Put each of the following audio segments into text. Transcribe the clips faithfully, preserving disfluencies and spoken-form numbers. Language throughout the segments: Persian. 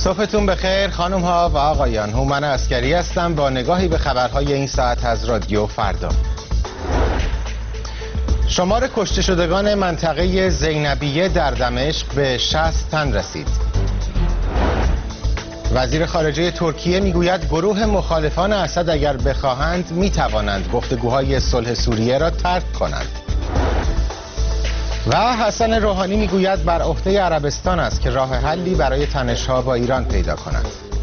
صبحتون بخیر خانم ها و آقایان. هومن عسکری هستم با نگاهی به خبرهای این ساعت از رادیو فردا. شمار کشته شدگان منطقه زینبیه در دمشق به شصت تن رسید. وزیر خارجه ترکیه میگوید گروه مخالفان اسد اگر بخواهند میتوانند گفتگوهای صلح سوریه را ترک کنند. و حسن روحانی میگوید بر عهده عربستان است که راه حلی برای تنش‌ها با ایران پیدا کند.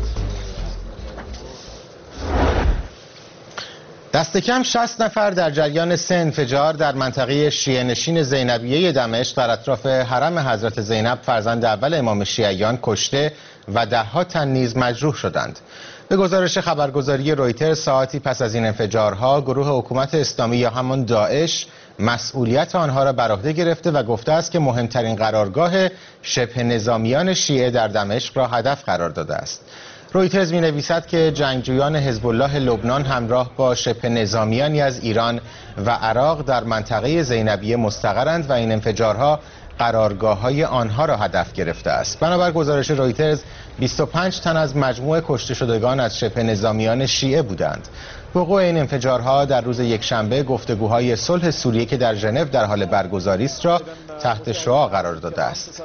دست کم شصت نفر در جریان سه انفجار در منطقه شیعه نشین زینبیه دمشق در اطراف حرم حضرت زینب فرزند اول امام شیعیان کشته و ده‌ها تن نیز مجروح شدند. به گزارش خبرگزاری رویترز ساعتی پس از این انفجارها گروه حکومت اسلامی یا همان داعش مسئولیت آنها را بر عهده گرفته و گفته است که مهمترین قرارگاه شبه نظامیان شیعه در دمشق را هدف قرار داده است. رویترز می نویسد که جنگجویان حزب الله لبنان همراه با شبه نظامیانی از ایران و عراق در منطقه زینبیه مستقرند و این انفجارها قرارگاه‌های آنها را هدف گرفته است. بنابر گزارش رویترز بیست و پنج تن از مجموع کشته شدگان از شبه نظامیان شیعه بودند. وقوع این انفجارها در روز یکشنبه گفتگوهای صلح سوریه که در ژنو در حال برگزاری است را تحت شعاع قرار داده است.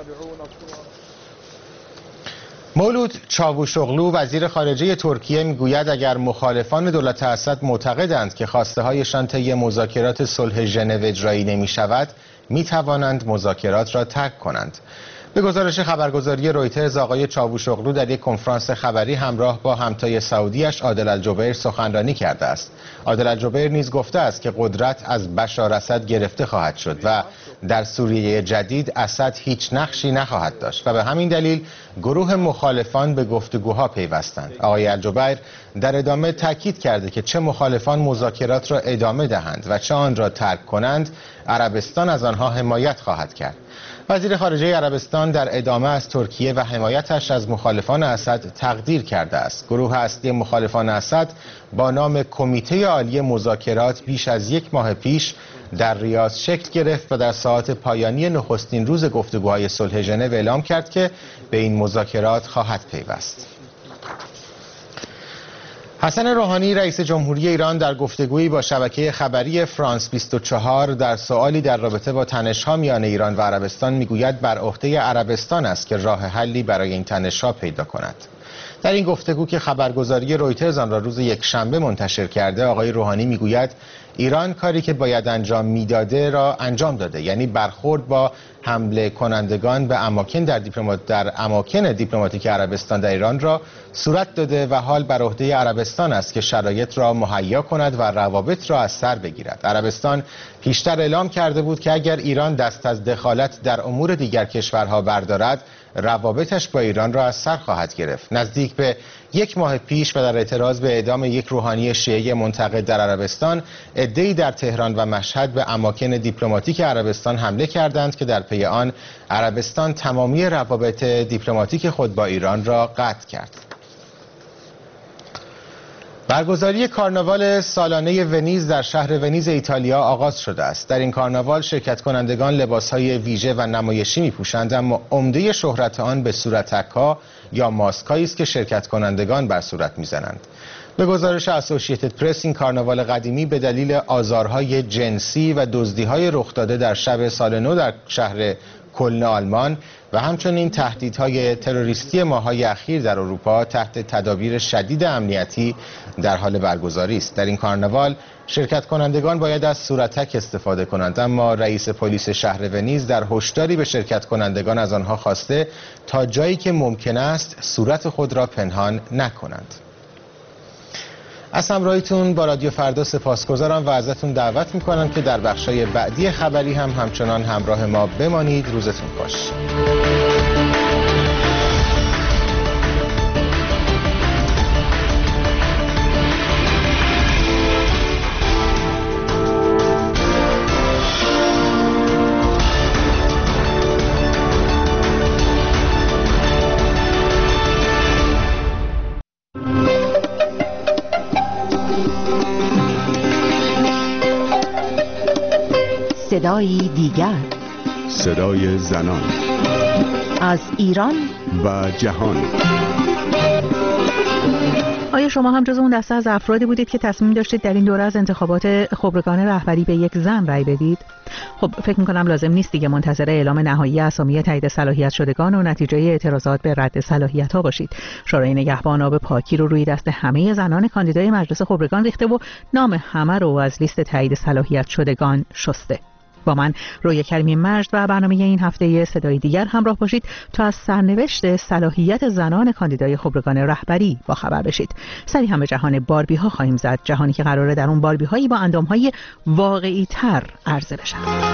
مولود چاوشوغلو وزیر خارجه ترکیه میگوید اگر مخالفان دولت اسد معتقدند که خواسته هایشان طی مذاکرات صلح ژنو اجرایی نمی شود می توانند مذاکرات را ترک کنند. به گزارش خبرگزاری رویترز آقای چاوشوغلو در یک کنفرانس خبری همراه با همتای سعودیش عادل الجبیر سخنرانی کرده است. عادل الجبیر نیز گفته است که قدرت از بشار اسد گرفته خواهد شد و در سوریه جدید اسد هیچ نقشی نخواهد داشت و به همین دلیل گروه مخالفان به گفتگوها پیوستند. آقای الجبیر در ادامه تاکید کرده که چه مخالفان مذاکرات را ادامه دهند و چه آن را ترک کنند عربستان از آنها حمایت خواهد کرد. وزیر خارجه عربستان در ادامه از ترکیه و حمایتش از مخالفان اسد تقدیر کرده است. گروه اصلی مخالفان اسد با نام کمیته عالی مذاکرات بیش از یک ماه پیش در ریاض شکل گرفت و در ساعات پایانی نخستین روز گفتگوهای صلح ژنو اعلام کرد که به این مذاکرات خواهد پیوست. حسن روحانی رئیس جمهوری ایران در گفتگویی با شبکه خبری فرانس بیست و چهار در سوالی در رابطه با تنش‌ها میان ایران و عربستان میگوید بر عهده عربستان است که راه حلی برای این تنش‌ها پیدا کند. در این گفتگو که خبرگزاری رویترز آن را روز یکشنبه منتشر کرده آقای روحانی میگوید ایران کاری که باید انجام میداده را انجام داده، یعنی برخورد با حمله کنندگان به اماکن در دیپلمات در اماکن دیپلماتیک عربستان در ایران را صورت داده و حال بر عهده عربستان است که شرایط را مهیا کند و روابط را از سر بگیرد. عربستان پیشتر اعلام کرده بود که اگر ایران دست از دخالت در امور دیگر کشورها بردارد روابطش با ایران را از سر خواهد گرفت. نزدیک به یک ماه پیش و در اعتراض به اعدام یک روحانی شیعه منتقد در عربستان عده‌ای در تهران و مشهد به اماکن دیپلماتیک عربستان حمله کردند که در پی آن عربستان تمامی روابط دیپلماتیک خود با ایران را قطع کرد. برگزاری کارناوال سالانه ونیز در شهر ونیز ایتالیا آغاز شده است. در این کارناوال شرکت کنندگان لباسهای ویژه و نمایشی می‌پوشند، اما عمده شهرت آن به صورتک‌ها یا ماسک‌هایی است که شرکت کنندگان بر صورت می‌زنند. به گزارش اسوسییتد پرس این کارناوال قدیمی به دلیل آزارهای جنسی و دزدی‌های رخ داده در شب سال نو در شهر کلن آلمان و همچنین تهدیدهای تروریستی ماه‌های اخیر در اروپا تحت تدابیر شدید امنیتی در حال برگزاری است. در این کارناوال شرکت کنندگان باید از صورتک استفاده کنند، اما رئیس پلیس شهر ونیز در هشداری به شرکت کنندگان از آنها خواسته تا جایی که ممکن است صورت خود را پنهان نکنند. از همراهیتون با رادیو فردا سپاسگزارم و ازتون دعوت میکنم که در بخشای بعدی خبری هم همچنان همراه ما بمانید. روزتون خوش. صدایی دیگر، صدای زنان. از ایران و جهان. آیا شما هم جز اون دسته از افرادی بودید که تصمیم داشتید در این دوره از انتخابات خبرگان رهبری به یک زن رأی بدید؟ خب فکر می‌کنم لازم نیست دیگه منتظر اعلام نهایی اسامی تایید صلاحیت شدگان و نتیجه اعتراضات به رد صلاحیت‌ها باشید. شورای نگهبان آب پاکی رو روی دست همه زنان کاندیدای مجلس خبرگان ریخته و نام همه رو از لیست تایید صلاحیت شدگان شسته. با من رویا کریمی مجد و برنامه این هفته صدای دیگر همراه باشید تا از سرنوشت صلاحیت زنان کاندیدای خبرگان رهبری با خبر بشید. سری هم به جهان باربی ها خواهیم زد، جهانی که قراره در اون باربی هایی با اندام های واقعی تر عرضه بشن.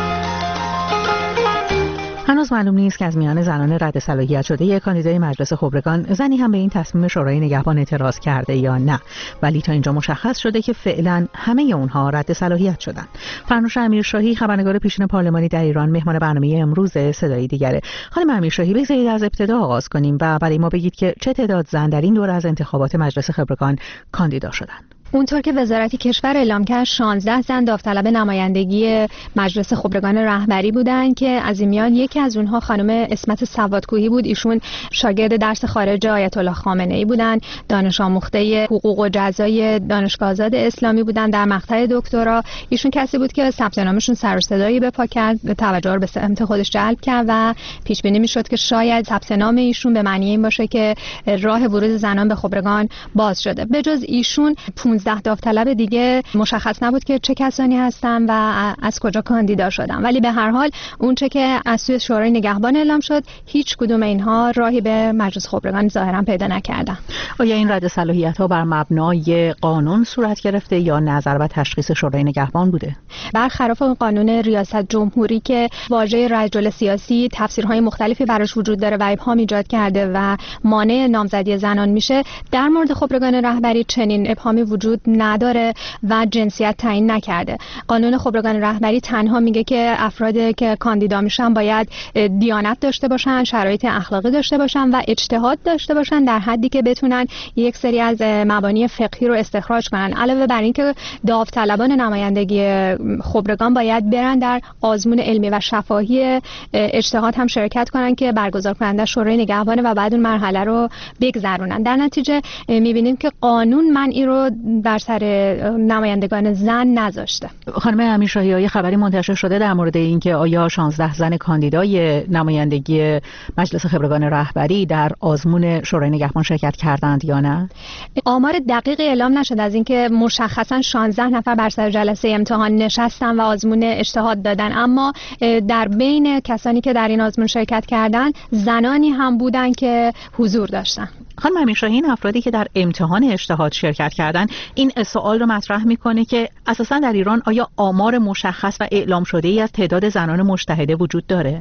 هنوز معلوم نیست که از میان زنان رد صلاحیت شده یک کاندیدای مجلس خبرگان زنی هم به این تصمیم شورای نگهبان اعتراض کرده یا نه، ولی تا اینجا مشخص شده که فعلا همه اونها رد صلاحیت شدن. فرنوش امیرشاهی خبرنگار پیشین پارلمانی در ایران مهمان برنامه امروز صدای دیگره. خانم امیرشاهی، بگذارید از ابتدا آغاز کنیم و برای ما بگید که چه تعداد زن در این دوره از انتخابات مجلس خبرگان کاندیدا شدن. اونطور که وزارت کشور اعلام کرد شانزده زن داوطلب نمایندگی مجلس خبرگان رهبری بودند که از این میان یکی از اونها خانم اسمت سوادکوهی بود. ایشون شاگرد درس خارج آیت الله خامنه ای بودند، دانش آموخته حقوق و جزای دانشگاه آزاد اسلامی بودند. در مقطع دکترا ایشون کسی بود که ثبت نامشون سر و صدایی به پا کرد، توجه رو به سمت خودش جلب کرد و پیش بینی میشد که شاید ثبت نام ایشون به معنی این باشه که راه ورود زنان به خبرگان باز شده. به جز ایشون پانزده داوطلب دیگه مشخص نبود که چه کسانی هستن و از کجا کاندیدا شدن، ولی به هر حال اون چه که از سوی شورای نگهبان اعلام شد هیچ کدوم اینها راهی به مجلس خبرگان ظاهرا پیدا نکردن. آیا این رد صلاحیت ها بر مبنای قانون صورت گرفته یا نظر و تشخیص شورای نگهبان بوده؟ برخلاف قانون ریاست جمهوری که واژه رجل سیاسی تفسیرهای مختلفی براش وجود داره و ابهام ایجاد کرده و مانع نامزدی زنان میشه، در مورد خبرگان رهبری چنین ابهامی وجود نداره و جنسیت تعیین نکرده. قانون خبرگان رهبری تنها میگه که افرادی که کاندیدا میشن باید دیانت داشته باشن، شرایط اخلاقی داشته باشن و اجتهاد داشته باشن در حدی که بتونن یک سری از مبانی فقهی رو استخراج کنن. علاوه بر این که داوطلبان نمایندگی خبرگان باید برن در آزمون علمی و شفاهی اجتهاد هم شرکت کنن که برگزار کننده شورای نگهبان و بعد اون مرحله رو بگذرونن. در نتیجه میبینیم که قانون منعی رو در سر نمایندگان زن نذاشته. خانم امیرشاهی، آیا خبری منتشر شده در مورد اینکه آیا شانزده زن کاندیدای نمایندگی مجلس خبرگان رهبری در آزمون شورای نگهبان شرکت کردند یا نه؟ آمار دقیق اعلام نشده از اینکه مشخصا شانزده نفر بر سر جلسه امتحان نشستن و آزمون اجتهاد دادن، اما در بین کسانی که در این آزمون شرکت کردن زنانی هم بودن که حضور داشتن. خانم امیرشاهی، این افرادی که در امتحان اجتهاد شرکت کردن این سوال رو مطرح میکنه که اساسا در ایران آیا آمار مشخص و اعلام شده ای از تعداد زنان مجتهده وجود داره؟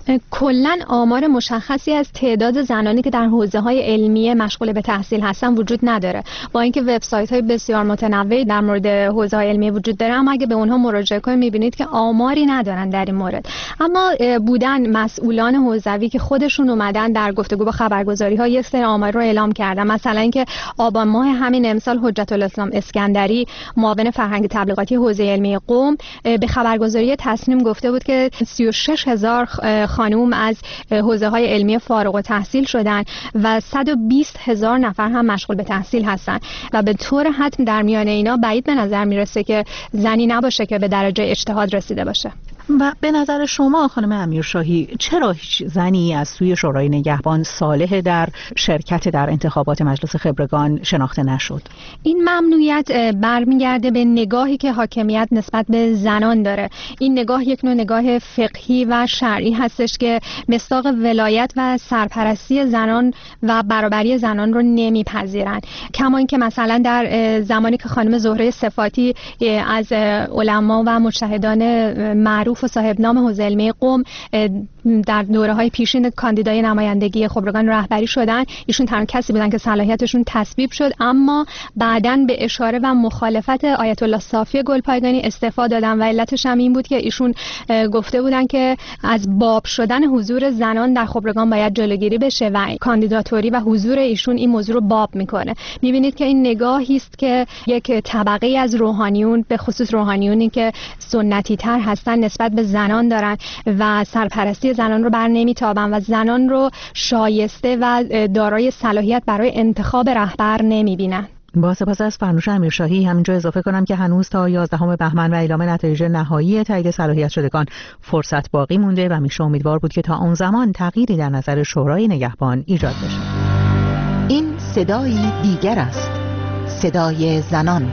کلا آمار مشخصی از تعداد زنانی که در حوزه‌های علمی مشغول به تحصیل هستن وجود نداره، با اینکه وبسایت‌های بسیار متنوعی در مورد حوزه‌های علمی وجود داره، اما اگه به اونها مراجعه کنید می‌بینید که آماری ندارن در این مورد. اما بودن مسئولان حوزوی که خودشون اومدن در گفتگو با خبرگزاری‌ها یک سری آمار رو اعلام کردن، مثلا اینکه آبان ماه همین امسال حجت الاسلام اسکندری معاون فرهنگ تبلیغاتی حوزه علمی قم به خبرگزاری تصنیم گفته بود که سی و شش هزار خانم از حوزه‌های علمی فارغ التحصیل شدن و صد و بیست هزار نفر هم مشغول به تحصیل هستن و به طور حتم در میان اینا بعید به نظر میرسه که زنی نباشه که به درجه اجتهاد رسیده باشه. و به نظر شما خانم امیرشاهی چرا هیچ زنی از سوی شورای نگهبان صالح در شرکت در انتخابات مجلس خبرگان شناخته نشد؟ این ممنوعیت برمیگرده به نگاهی که حاکمیت نسبت به زنان داره. این نگاه یک نوع نگاه فقهی و شرعی هستش که مصداق ولایت و سرپرستی زنان و برابری زنان رو نمیپذیرن. کما اینکه مثلا در زمانی که خانم زهره صفاتی از علما و مجتهدان معروف و صاحب نام حوزه علمی قم در دوره‌های پیشین کاندیدای نمایندگی خبرگان رهبری شدن، ایشون تنها کسی بودن که صلاحیتشون تصویب شد، اما بعداً به اشاره و مخالفت آیت الله صافی گلپایگانی استعفا دادن و علتش هم این بود که ایشون گفته بودن که از باب شدن حضور زنان در خبرگان باید جلوگیری بشه و کاندیداتوری و حضور ایشون این موضوع رو باب میکنه. میبینید که این نگاهی است که یک طبقه از روحانیون، به خصوص روحانیونی که سنتی تر هستن، نسبت نسبت به زنان دارن و سرپرستی زنان رو بر نمیتابن و زنان رو شایسته و دارای صلاحیت برای انتخاب رهبر نمیبینن. با سپاس از فرنوش امیرشاهی همینجا اضافه کنم که هنوز تا یازدهم بهمن و اعلام نتایج نهایی تایید صلاحیت شدگان فرصت باقی مونده و میشه امیدوار بود که تا اون زمان تغییری در نظر شورای نگهبان ایجاد بشه. این صدایی دیگر است، صدای زنان.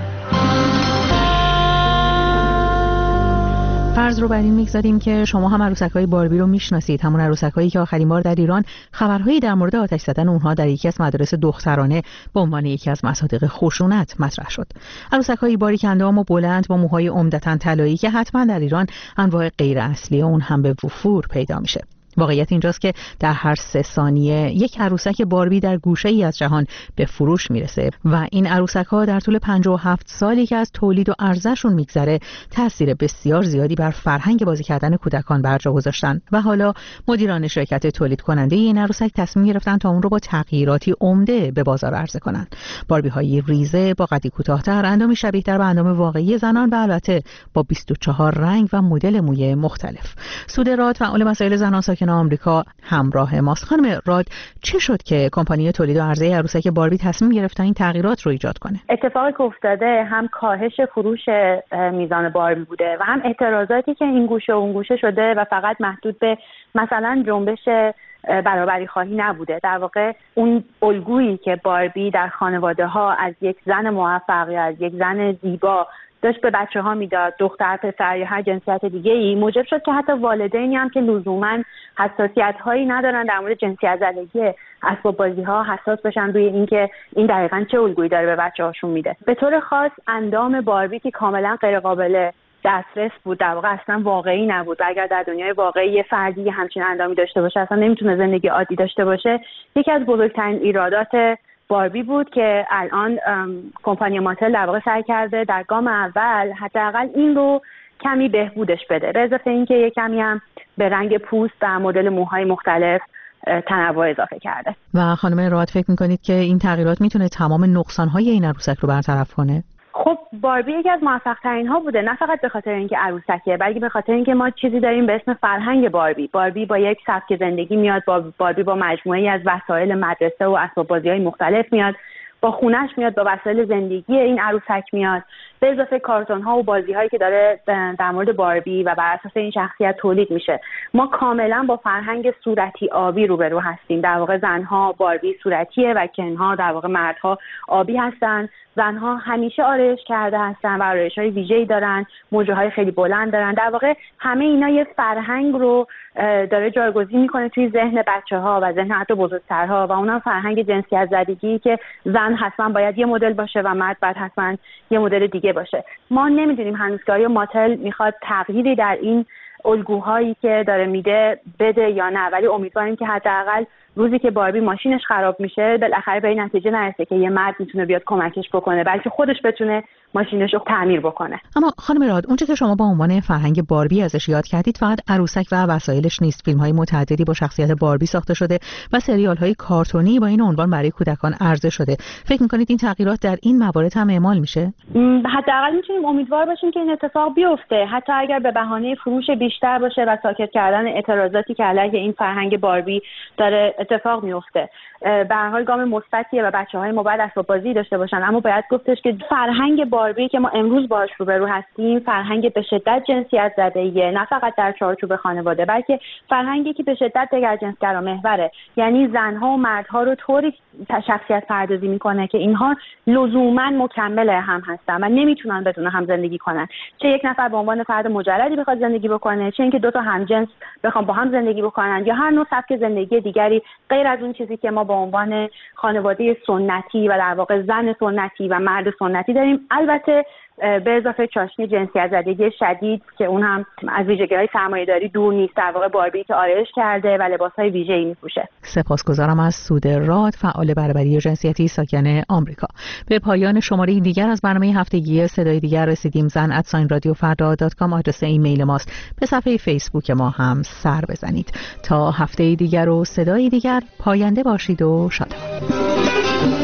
فرض رو بر این میگذاریم که شما هم عروسک‌های باربی رو میشناسید، همون عروسک‌هایی که آخرین بار در ایران خبرهایی در مورد آتش زدن اونها در یکی از مدارس دخترانه به عنوان یکی از مصادیق خشونت مطرح شد. عروسک‌های باریک اندام و بلند با موهای عمدتاً طلایی که حتما در ایران انواع غیر اصلی اون هم به وفور پیدا میشه. واقعیت اینجاست که در هر سه ثانیه یک عروسک باربی در گوشه‌ای از جهان به فروش میرسه و این عروسک‌ها در طول پنجاه و هفت سالی که از تولید و عرضه‌شون میگذره تأثیر بسیار زیادی بر فرهنگ بازی کردن کودکان بر جا گذاشتن و حالا مدیران شرکت تولید کننده این عروسک تصمیم گرفتن تا اون رو با تغییراتی عمده به بازار عرضه کنن. باربی‌های ریزه با قدی کوتاه‌تر، اندامی شبیه‌تر به اندام واقعی زنان و البته با بیست و چهار رنگ و مدل موی مختلف. سوده راد، فعال مسائل زنان ساکن آمریکا، همراه ماست. خانم راد، چه شد که کمپانی تولید و عرضه عروسک باربی تصمیم گرفت تا این تغییرات رو ایجاد کنه؟ اتفاقی که افتاده هم کاهش فروش میزان باربی بوده و هم اعتراضاتی که این گوشه و اون گوشه شده و فقط محدود به مثلا جنبش برابری خواهی نبوده. در واقع اون الگویی که باربی در خانواده ها از یک زن موفق یا از یک زن زیبا داشت به بچه ها میداد، دختر، پسر یا هر جنسیت دیگه ای، موجب شد که حتی والدینی هم که لزوما حساسیت هایی ندارن در مورد جنسیت زدگی اسباب بازی ها حساس بشن روی اینکه این دقیقاً چه الگویی داره به بچه هاشون میده. به طور خاص اندام باربی که کاملا غیر قابل دسترس بود، در واقع اصلا واقعی نبود و اگر در دنیای واقعی یه فردی همچین اندامی داشته باشه اصلا نمیتونه زندگی عادی داشته باشه. یکی از بزرگترین ایرادات باربی بود که الان کمپانی ماتل در واقع سعی کرده در گام اول حداقل این رو کمی بهبودش بده، به اضافه اینکه یه کمی هم به رنگ پوست و مدل موهای مختلف تنوع اضافه کرده. و خانم راد فکر میکنید که این تغییرات میتونه تمام نقصان‌های این عروسک رو برطرف کنه؟ خب باربی یکی از موفق ترین ها بوده، نه فقط به خاطر اینکه عروسکه بلکه به خاطر اینکه ما چیزی داریم به اسم فرهنگ باربی. باربی با یک سبک زندگی میاد، با باربی با مجموعه‌ای از وسایل مدرسه و اسباب بازی‌های مختلف میاد، با خونش میاد، با وسایل زندگی این عروسک میاد، به اضافه کارتون ها و بازی هایی که داره در مورد باربی و بر اساس این شخصیت تولید میشه. ما کاملا با فرهنگ صورتی آبی روبرو هستیم. در واقع زنها باربی صورتیه و کنها در واقع مردها آبی هستن. زنها همیشه آرایش کرده هستن و آرایش‌های ویژه‌ای دارن، موجه‌های خیلی بلند دارن. در واقع همه اینا یه فرهنگ رو داره جایگزین میکنه توی ذهن بچه‌ها و ذهن حتی بزرگترها و اونم فرهنگ جنسیت زدگی که زن حتما باید یه مدل باشه و مرد باید حتما یه مدل دیگه باشه. ما نمیدونیم هنوز که آیا ماتل میخواد تغییری در این الگوهایی که داره میده بده یا نه، ولی امیدواریم که حداقل روزی که باربی ماشینش خراب میشه بالاخره به این نتیجه نرسه که یه مرد میتونه بیاد کمکش بکنه، بلکه خودش بتونه ماشینش رو تعمیر بکنه. اما خانم راد، اونچه که شما با عنوان فرهنگ باربی ازش یاد کردید فقط عروسک و وسایلش نیست. فیلم‌های متعددی با شخصیت باربی ساخته شده و سریال‌های کارتونی با این عنوان برای کودکان عرضه شده. فکر می‌کنید این تغییرات در این موارد هم اعمال میشه؟ حداقل میتونیم امیدوار باشیم که این اتفاق بیفته، حتی اگر به بهانه فروش بیشتر باشه و ساکت کردن اعتراضاتی که علیه این فرهنگ باربی داره اتفاق میفته. به هر حال گام مثبتیه و بچه‌های ما باید اسباب بازی داشته باشن، اما باید گفتش که فرهنگ باربی که ما امروز باهاش روبرو هستیم فرهنگ به شدت جنسیت زده‌ایه، نه فقط در چارچوب خانواده بلکه فرهنگی که به شدت دگرجنسگرا محوره، یعنی زنها و مردها رو طوری شخصیت پردازی میکنه که اینها لزوما مکمل هم هستن و نمیتونن بدون هم زندگی کنن. چه یک نفر به عنوان فرد مجردی بخواد زندگی بکنه، چه اینکه دو تا همجنس بخوام با هم زندگی بکنن، یا هر نوع سبک زندگی دیگری غیر از اون چیزی که ما با عنوان خانواده سنتی و در واقع زن سنتی و مرد سنتی داریم. البته به اضافه چاشنی جنسیت زدگی شدید که اون هم از ویژگی‌های سرمایه‌داری دور نیست. در واقع باربی که آرایش کرده و لباس‌های ویژه‌ای می‌پوشه. سپاسگزارم از سوده راد، فعال برابری جنسیتی ساکن آمریکا. به پایان شماره دیگر از برنامه هفتگی صدای دیگر رسیدیم. زن ات رادیو فردا دات کام آدرس ایمیل ماست. به صفحه فیسبوک ما هم سر بزنید. تا هفته دیگر و صدای دیگر، پاینده باشید و شادمان.